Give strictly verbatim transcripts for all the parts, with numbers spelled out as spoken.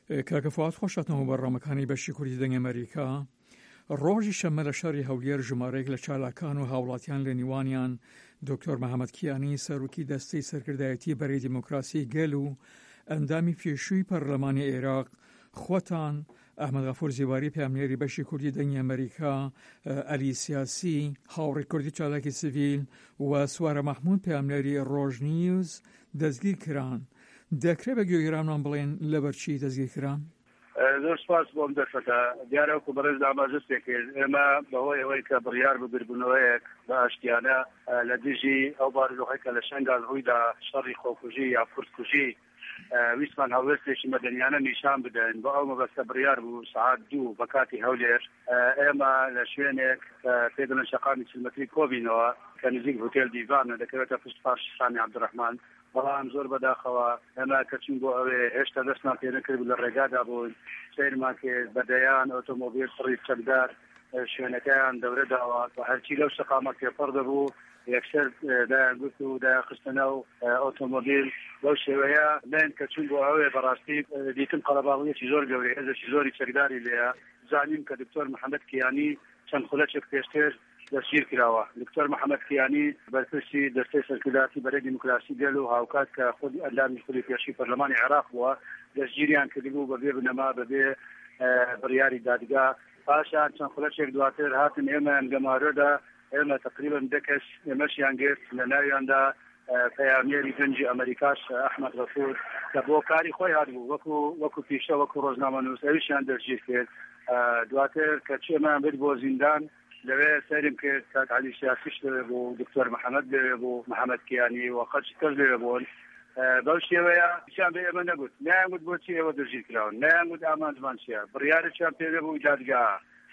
کاکە فواد خۆشاتنەوە بەڕامەکانی بەشی کوردی دەنگ ئەمریکا. ڕۆژی شەممە لە شەڕی هەولێر ژمارەیەک لە چالاکان و هاوڵاتیان لە نیوانیان دکتۆر محەممەد کیانی سەرۆکی دەستەی سەرکردایەتی بەرەی دیموکراسی گەل و ئەندامی پێشووی پەرلەمانی عێراق خۆتان ئەحمەد غەفوور زیواری پامنێری بەشی کوردی دەنگی ئەمریکا، ئەلی سیاسی هاوڕێی کوردی چالاکی سیڤیل و سوارە مەحموود پامنێری ڕۆژنیوز دەستگیر کران. دەکرێت بە گوێگرانمان بڵێن لەبەرچی دەستگیر کران؟ زۆر سپاس بۆم دەفەتە دیارەوەکو بەڕێز ئاماژەستێک کرد ئێمە بەهۆی ئەوەی کە بڕیار بگربوونەوەیەک بە ئاشتیانە لە دژی ئەو بارودۆخێکە لە شەنگال ڕوویدا شەڕی خۆکوژی یا کوردکوژی ویسمان هەڵوێستێکی مەدەنیانە نیشان بدەن بۆ ئەو مەبەستە بڕیار بوو سەعات دوو بە کاتی هەولێر ئێمە لە شوێنێک پێ دەڵێن شەقامی چلمەتری کۆبینەوە کە نزیک هۆتێل دیڤانە دەکەوێتە پشت پاش شانی عەبدوڕەحمان. بەڵام زۆر بەداخەوە ئەمە کەچین بۆ ئەوێ هێشتا دەستمان پێ نەکرد لە ڕێگادا بوون سیرمان کرد بەدەیان ئۆتۆمۆبیل پڕی چەکدار شوێنەکەیان دەورەداوە بە هەرچی لەو شەقامە پێپەڕ دەبوو یەکسەر دایانگوت و داخستنە و ئۆتۆمۆبیل لەو شێوەیە لێن کەچون بۆ ئەوێ بەڕاستی دیتم قەڵەباڵیەکی زۆر گەورەی هێزێکی زۆری چەکداری لێیە. زانیم کە دکتۆر محەممەد کیانی چەند خولەکێک پێشتر دەستگیر کراوە. دکتۆر محەممەد کیانی بەرپرسی دەستەی سەرکردایەتی بەرەی دیموکراسی گەل و هاوکات کە خودی ئەندامی خودی پێشی پەرلەمانی عێراق بووە دەستگیریان کردبوو بەبێ بنەما بەبێ بڕیاری دادگا. پاشان چەند خولەکێک دواتر هاتن ئێمە ئەنگەمارۆدا ئێمە تقریبا دە کەس ئێمەشیان گرت لە ناویاندا پەیامێری گەنجی ئەمریکاش ئەحمەد غەفوور کە بۆ کاری خۆی هاتبوو وەکو وەکو پیشە وەکو ڕۆژنامەنووس ئەویشیان دەستگیر کرد. دواتر کە چێمان برد بۆ زیندان لەوێ سەرم کرد کاک عەلی سیاسیش لەوێ بوو دکتۆر محەممەد لەوێ بوو محەممەد کیانی و خەڵکی کەس لەوێ بوون. بەو شێوەیە هیچیان بە ئێمە نەگوت نایانگوت بۆچی ئێوە دەستگیر کراون نایانگوت ئامانجمان چییە بڕیارێکیان پێ بوو دادگا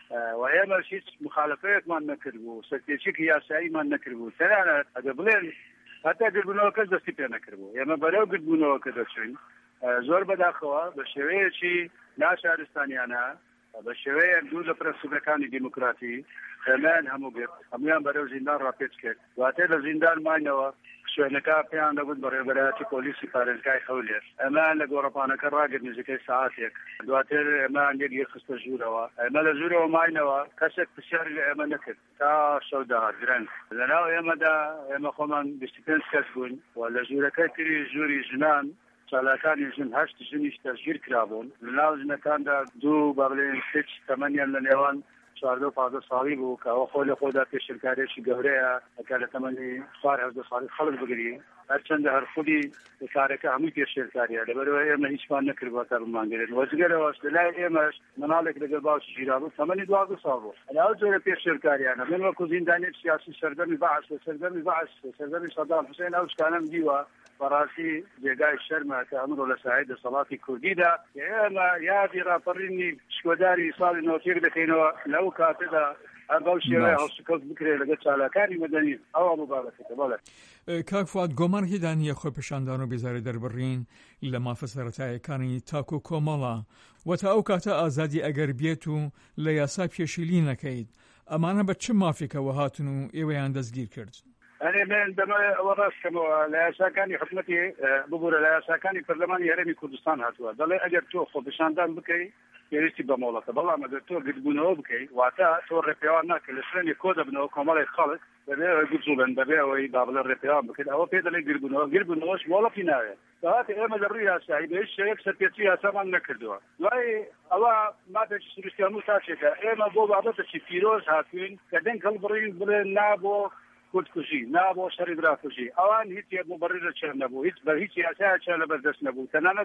و ئێمە هیچ مخالفەیەکمان نەکرد بوو سەرکێچێکی یاساییمان نەکرد بوو تەنانەت ئەگە بڵێن هەتا گربوونەوە کەس دەستی پێ نەکرد بوو. ئێمە بەرەو گربوونەوە کە دەچوین زۆر بەداخەوە بە شێوەیەکی ناشارستانیانە بە شێوەیەک دوو لە پرەنسیپەکانی دیموکراتی هەمان هەموو گرت هەمویان بەرەو زیندان ڕاپێچ کرد. دواتر لە زیندان ماینەوە شوێنەکە پێیان دەبوت بەڕێوەبەرایەتی پۆلیسی پارێزگای هەولێر ئەمان لە گۆڕەپانەکە ڕاگرت نزیکەی سەعاتێک. دواتر ئەمان یەک خستە ژوورەوە ئەمە لە ژوورەوە ماینەوە کەسێک پرسیاری لە ئێمە نەکرد تا شەو داهات گرنگ لەناو ئێمەدا ئێمە خۆمان بیست و پێنج کەس بوون و لە ژوورەکەی تری ژووری ژنان چالاکانی ژن هەشت ژنیش دەستگیر کرابوون. لەناو ژنەکاندا دوو بە بڵێن سێ تەمەنیان لە نێوان چواردە و پازدە ساڵی بوو کە ئەوە خۆ لە خۆدا پێشنکارێکی گەورەیە ئەکە لە تەمەنی چوار هەفتە ساڵی خەڵک بگری هەرچەندە هەر خودی کارەکە هەمووی پێشێرکاریە لەبەرەوەی ئێمە هیچمان نەکردووە تا بمانگرێت وەجگەرەوەش لەلای ئێمەش مناڵێک لەگەڵ باوکی ژیرا بوو تەمەنی دوازدە ساڵ بوو. ئەو جۆرە پێشێرکاریانە من وەکو زیندانێک سیاسی سەردەمی بەعەس سەردەمی بەعەس سەردەمی سەدام حوسێن ئەو شتانەم دیوە بەڕاستی جێگای شەرمە کە ئەمڕۆ لە ساحەی دەسەڵاتی کوردیدا ئێمە یادی ڕاپەڕینی شکۆداری ساڵی نۆتێک دەکەینەوە لەو کاتەدا ئەو شێوەیە هەڵسوکەوت بکرێت لەگەڵ چالاکانی مەدەنی ئەوە مبارەکەتە. بەڵێ کاک فواد گۆمارکی دانیە خۆی پیشاندان و بێزاری دەربڕین لە مافە سەرەتاییەکانی تاک و کۆمەڵە و تا ئەو کاتە ئازادی ئەگەر بێت و لە یاسا پێشیلی نەکەیت ئەمانە بە چ مافێکەوە هاتن و ئێوەیان دەستگیر کرد؟ ئەنێ من دەمە ئەوە ڕاستکەمەوە لە یاساکانی حکومەتی ببوورە لە یاساکانی پەرلەمانی هەرێمی کوردستان هاتووە دەڵێ ئەگەر تۆ خۆ پیشاندان بکەی پێویستی بە مۆڵەتە بەڵام ئەگەر تۆ گرتبوونەوە بکەی واتە تۆ ڕێپێوان ناکە لە شوێنی کۆ دەبنەوە کۆمەڵی خەڵک دەبێ گوزوڵن دەبێ ئەوەی با بڵێ ڕێپێوان بکەیت ئەوە پێ دەڵێ گرتبوونەوە گرتبوونەوەش مۆڵەتی ناوێت داهاتە ئێمە لە ڕووی یاسایی بە هیچ شێوەیەک سەرپێچی یاسامان نەکردووە. دوای ئەوە مادەی سروشتیان و تاچێکە ئێمە بۆ بابەتێکی پیرۆز هاتوین کە دەنگ هەڵبڕین بڵێن نا بۆ کوردکوژی نا بۆ شەڕی براکوژی ئەوان هیچ یەک مبەررە چێر نەبوو هیچ بە هیچ یاسایەکیان لەبەردەست نەبوو تەنانەت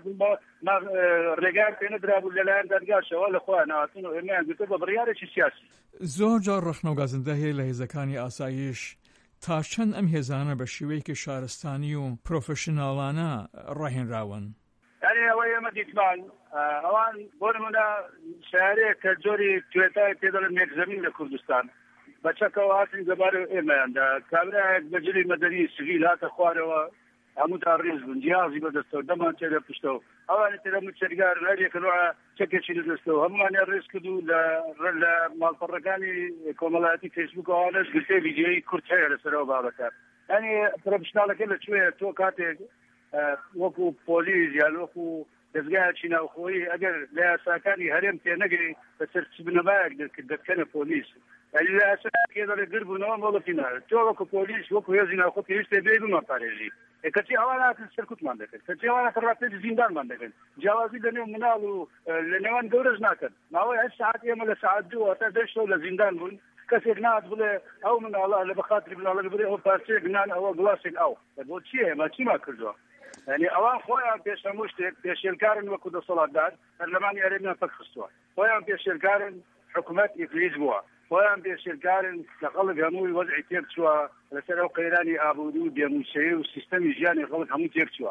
ڕێگایان پێ نەدرابوو لەلایەن دادگاشەوە لە خۆیان هاتن و ئێمەیان گرتووە بە بڕیارێکی سیاسی. زۆر جار ڕەخنە و گازندە هەیە لە هێزەکانی ئاسایش تا چەند ئەم هێزانە بە شێوەیەکی شارستانی و پرۆفێشناڵانە ڕاهێنراون؟ یعنی ئەوەی ئێمە دیتمان ئەوان بۆ نمونە شارەیەک کە جۆری توێتای پێ دەڵێن نێکزەمین لە کوردستان بەچەکەوە هاتن دەبارە ئێمەیاندا کابراایەک بەجلی مەدەنی سڤیل هاتە خوارەوە هەموو تا ڕێز بوون جیازی بەدەستەوە دەمان تێ لە پشتەوە ئەوانە تێ هەموو چەرگار هەرێکەوە چەکێکی لەدەستەوە هەمووانیان ڕێز کرد و لە ماڵپەڕەکانی کۆمەڵایەتی فێسبووک ئەوانەش گرتێ ڤیدیۆی کورت هەیە لەسەرەوە بابەکە. یعنی پرۆفێشناڵەکە لەکوێیە تۆ کاتێک وەکو پۆلیس یان وەکو دەستگایکی ناوخۆیی ئەگەر لە یاساکانی هەرێم تێنەگری بەسەر بنەمایەک دەکەنە پۆلیس لە یاساکێ گربوونەوە مۆڵەتی ناوێت تۆ وەکو پۆلیس وەکو هێزی ناوخۆ پێویستە بێ بمان پارێژی کەچی ئەوان هاتن سەرکوتمان دەکەن کەچی ئەوانە ڕاپێ زیندانمان دەکەن جیاوازی لە نێو مناڵ و لە نێوان گەورەش ناکەن ماوەی هەشت ساعت ئێمە لە ساعت دوو تا دەش شەو لە زیندان بوون کەسێک نات بڵێ ئەو مناڵە لە بەخاتری مناڵە بڵێ ئەو پارچەیەک نان ئەوە گڵاسێک ئەو بۆ چییە ئێمە چیمان کردووە یعنی ئەوان خۆیان پێش هەموو شتێک پێشێلکارن وەکو دەسەڵاتدار پەرلەمانی هەرێمیان پەرخستووە خۆیان پێشێلکارن حکوومەت ئیفلیس بووە خۆیان پێشێلکارن لە خەڵک هەمووی وەزعی تێک چووە لەسەر ئەو قەیرانی ئابووری و دێموچەیی و سیستەمی ژیانی خەڵک هەموو تێک چووە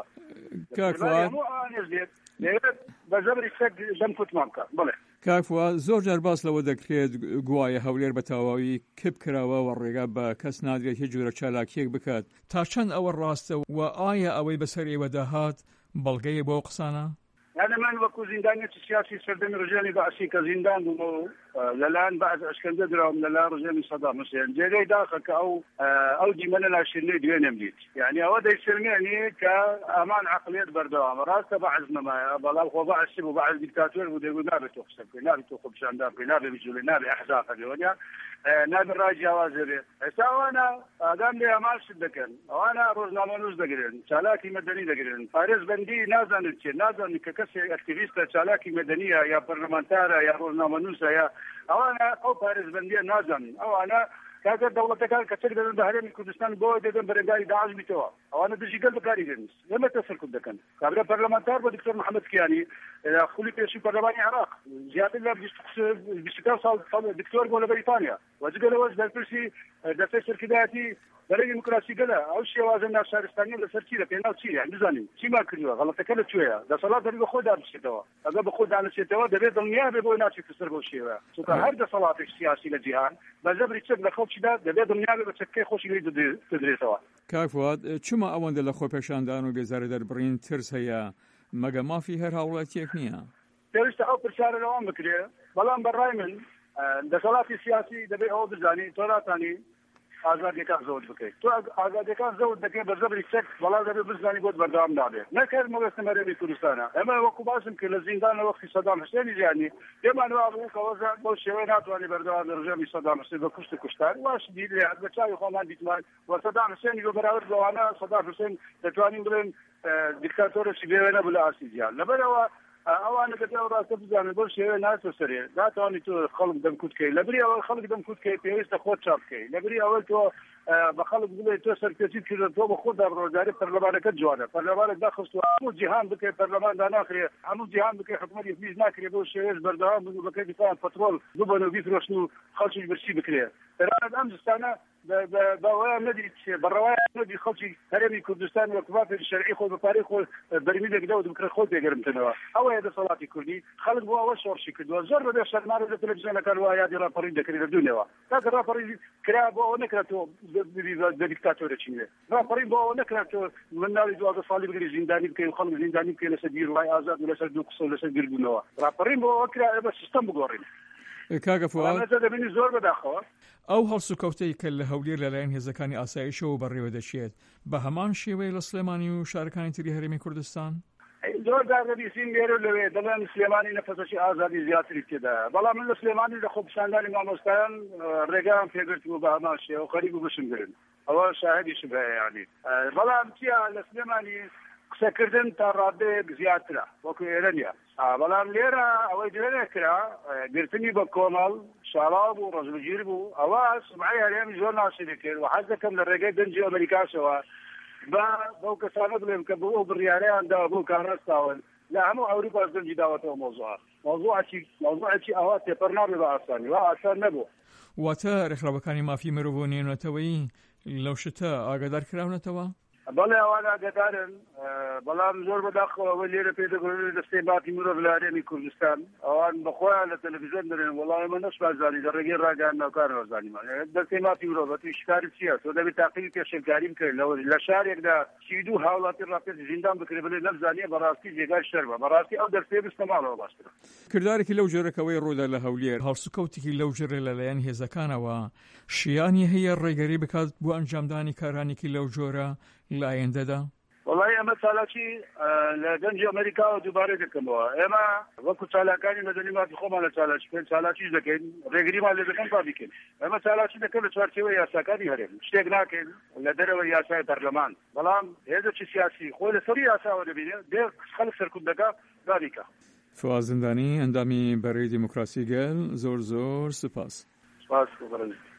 لەوێت بە زەبری سەگ دەم کوتمان بکە بڵێ کاک فواد زۆر جار باس لەوە دەکرێت گوایە هەولێر بە تەواوی کپ کراوە و ڕێگا بە کەس نادرێت هیچ جۆرە چالاکیەک بکات تا چەند ئەوە ڕاستە و ئایا ئەوەی بەسەر ئێوە داهات بەڵگەیە بۆ قسانە؟ يعني من وەکو زیندانێکی سیاسی سەردەمی ڕژێمی بەعسی کە زیندان بوومەوە لەلایەن بەعز ئەشکەندە دراوم لەلایەن ڕژێمی سەدام حوسێن جێگەی داخە کە ئەو ئەو دیمەنە ناشرینەی دوێنێم دیت یعنی ئەوە دەیسێنێنی کە ئامان عەقڵیەت بەردەوامە ڕاستە بەعز نەمایە بەڵام خۆ بەعسی بوو بەعز دیکتاتۆر بوو دەیگوت نابێت تۆ قسە بکەی نابێت تۆ خۆ پیشاندان بکەی نابێت بجوڵێ نابێت ئەحزاب هەبێ نابێت ڕای جیاوازە بێ ئێستا ئەوانە ئاگام لێ ئەماشت دەکەن ئەوانە ڕۆژنامەنووس دەگرن چالاکی مەدەنی دەگرن پارێزبەندی نازانن چێ نازانن کە کەسێک ئەکتیڤیستە چالاکی مەدەنیە یا پەرلەمانتارە یا ڕۆژنامەنووسە یا ئەوانە ئەو پارێزبەندیە نازانن ئەوانە کاگەر دەوڵەتەکان کەچێک دەدەن بە هەرێمی کوردستان بۆ دەدەن بەرەنگاری داعش بیتەوە ئەوانە دژی گەل بەکاری دێنس ئێمە تەسەرکوت دەکەن کابرا پەرلەمانتار بۆ دکتۆر محەممەد کیانی خولی پێشووی پەرلەمانی عێراق زیاتر لە بیست ساڵ دکتۆر بۆ لە بەریتانیا وەجگەلەوەش دەرپرسی دەستەی سەرکردایەتی بەرەی دیموکراسی گەلە ئەو شێوازە ناشارستانی لەسەر چی لە پێناو چی بزانین چیمان کردووە غەڵەتەکە لەکوێیە دەسەڵات دەبێت بە خۆ دانیشێتەوە ئەگەر بە خۆ دانیشێتەوە دەبێت دڵنیا بێ بۆی ناچێت سەر بۆ شێوە چونکە هەر دەسەڵاتێک سیاسی لە جیهان بە زەبری چەک لە خەڵکیدا دەبێت دڵنیا بێ بە چەکەی خۆشی لێ دەدرێتەوە. کاک فواد چما ئەوەندە لە خۆ پێشاندان و بێزارە دەربڕین ترس هەیە مەگە مافی هەر هاوڵاتیەک نییە؟ پێویستە ئەو پرسیارە لەوان بکرێ بەڵام بەڕای من دەسەڵاتی سیاسی دەبێت ئەوە بزانی تۆ ناتانی ئازادیەکان زەوت بکەیت تۆ ئازادیەکان زەوت دەکەیت بە زەبری چەک بەڵام دەبێت بزانی بۆت بەردەوام نابێت نەکرد مەبەستە هەرێمی کوردستانە ئەمە وەکو باسم کرد لە زیندان لە وەختی سەدام حوسێنی ژیانی پێمان وا بوو کە وەزە بۆ شێوەیە ناتوانێت بەردەوام لە ڕژێمی سەدام حوسێن بە کوشت و کوشتار واش دی لێ بە چاوی خۆمان دیتمان وە سەدام حوسێنی بە بەراورد بەوانە سەدام حوسێن دەتوانین بڵێن دیکتاتۆرێکی بێوێ نەبوو لە ئاسی جیهان لەبەرەوە ئەوانە کە ئەو ڕاستە بزانن بۆ شێوەیە ناچۆ سەرێ ناتوانانی تۆ خەڵک دەمکوت بکەیت لەبری ئەوە خەڵک دەمکوت بکەیت پێویستە خۆت چاپ بکەیت لەبری ئەوە تۆ بە خەڵک بڵێ تۆ سەرکەوتیت کردن تۆ بە خۆت دابڕۆداری پەرلەمانەکەت جوانە پەرلەمانێک داخستووە هەموو جیهان بکەیت پەرلەمان داناخرێ هەموو جیهان بکەیت حکومەت ئیفلیس ناکرێت بۆ شێوەیەش بەردەوام بن و بەکەی دیفاعن پەترۆڵ ببەن و بیفرۆشن و خەڵکیش برسی بکرێت بەرامەد ئەم جستانە باوەیان نەدیت بەڕەوایان نەدی خەڵکی هەرێمی کوردستان وەکوڵاتی شەرعی خۆ بە پارەی خۆ بەرمیلێک دەوت بکرێت خۆت پێگەرمتنەوە ئەوەیە دەسەڵاتی کوردی خەڵک بۆ ئەوە شۆڕشی کردووە زۆر بەبێ شەرمانە لە تەلەڤیزیۆنەکان وا یادی ڕاپەڕین دەکرێت لە دوونەوە کاکە ڕاپەڕین کرا بۆ ئەوە نەکرێتەوە بە دیکتاتۆرێکی نوێ ڕاپەڕین بۆ ئەوە نەکرێتەوە منداڵی دوازدە ساڵی بگری زیندانی بکەین خەڵک زیندانی بکەین لەسەر بیرڕای ئازاد و لەسەر دوو قسە و لەسەر گربوونەوە ڕاپەڕین بۆ ئەوە کرا بە سیستەم بگۆڕین. کاکە فواد دەبینی زۆر بەداخەوە ئەو هەڵسوکەوتەی کە لە هەولێر لەلایەن هێزەکانی ئاسایشەوە بەڕێوە دەچێت بە هەمان شێوەیە لە سلێمانی و شارەکانی تری هەرێمی کوردستان زۆر دادەبیستین لێرە لەوێ دەڵێن سلێمانی نەفەسەشی ئازادی زیاتری تێدایە بەڵام من لە سلێمانی لە خۆپیشاندانی مامۆستایان ڕێگەیان پێگرت بوو بە هەمان شێوە خەریک و بشمگرن ئەوە شاهدیشم هەیە یعنی بەڵام چیا لە سلێمانی قسەکردن تا ڕادەیەک زیاترە وەکو ئێرە نیە بەڵام لێرە ئەوەی درێنێ کرا گرتنی بە کۆمەڵ شاڵاو بوو ڕۆژبگیر بوو ئەوە سمعی هەرێمی زۆر ناشری کرد و حەز دەکەم لە ڕێگەی دەنجی ئەمریکاشەوە بە بەو کەسانە بڵێم کە بۆ ئەو بڕیارەیاندا بوو کارەستاون لە هەموو ئەوروپا دەنجی داوەتەوە مۆزوعە مۆزوعێکی مۆزوعێکی ئەوە تێپەڕ نابێ بە ئاسانی وا ئاسان نەبوو واتە ڕێکخراوەکانی مافی مرۆڤ بۆ نێنێتەوەی لەو شتە ئاگادار کراونەتەوە؟ بەڵێ ئەوان ئاگادارن بەڵام زۆر بەداخەوە لێرە پێدەگەڕێت دەستەی باتی مرۆڤ لە هەرێمی کوردستان ئەوان بەخۆیان لە تەلەڤیزیۆن دەرێن وەڵامی من نەشبازانی لە ڕێگەی ڕاگەیان ناوکارەوە زانیمان دەستەی باتی مرۆڤ توی شکاری چییە تۆ دەبێت تاقیی پێشێلکاری بکەین لە شارێکدا چی دوو هاوڵاتی ڕاپێت زیندان بکرێت بڵێ نەبزانیە بەڕاستی جێگای شەرمە بەڕاستی ئەو دەرسێ بستە ماڵەوە باشترە. کردارێکی لەو جۆرەکەوەی ڕوودا لە هەولێر هەڵسوکەوتێکی لەو ژێرە لەلایەن هێزەکانەوە شیانی هەیە ڕێگەری بکات بۆ ئەنجامدانی کارانێکی لەو جۆرە لە ئایندەدا؟ والله ئەمە چالاکی لە دەنجی ئەمریکا و دووبارە دەکەمەوە ئێمە وەکو چالاکانی مەدەنی مافی خۆمان لە چالاکیکەین چالاکیش دەکەین ڕێگریمان لێ دەکەن با بیکەین ئەمە چالاکی دەکەن لە چوارچێوەی یاساکانی هەرێم شتێک ناکەین لە دەرەوەی یاسای پەرلەمان بەڵام هێزێکی سیاسی خۆی لەسەر یاساوە دەبینێت دێ خەڵک سەرکوندەکە با بیکە. فواد زندانی ئەندامی بەرەی دیموکراسی گەل زۆر زۆر سپاس. سپاس بەڕێز.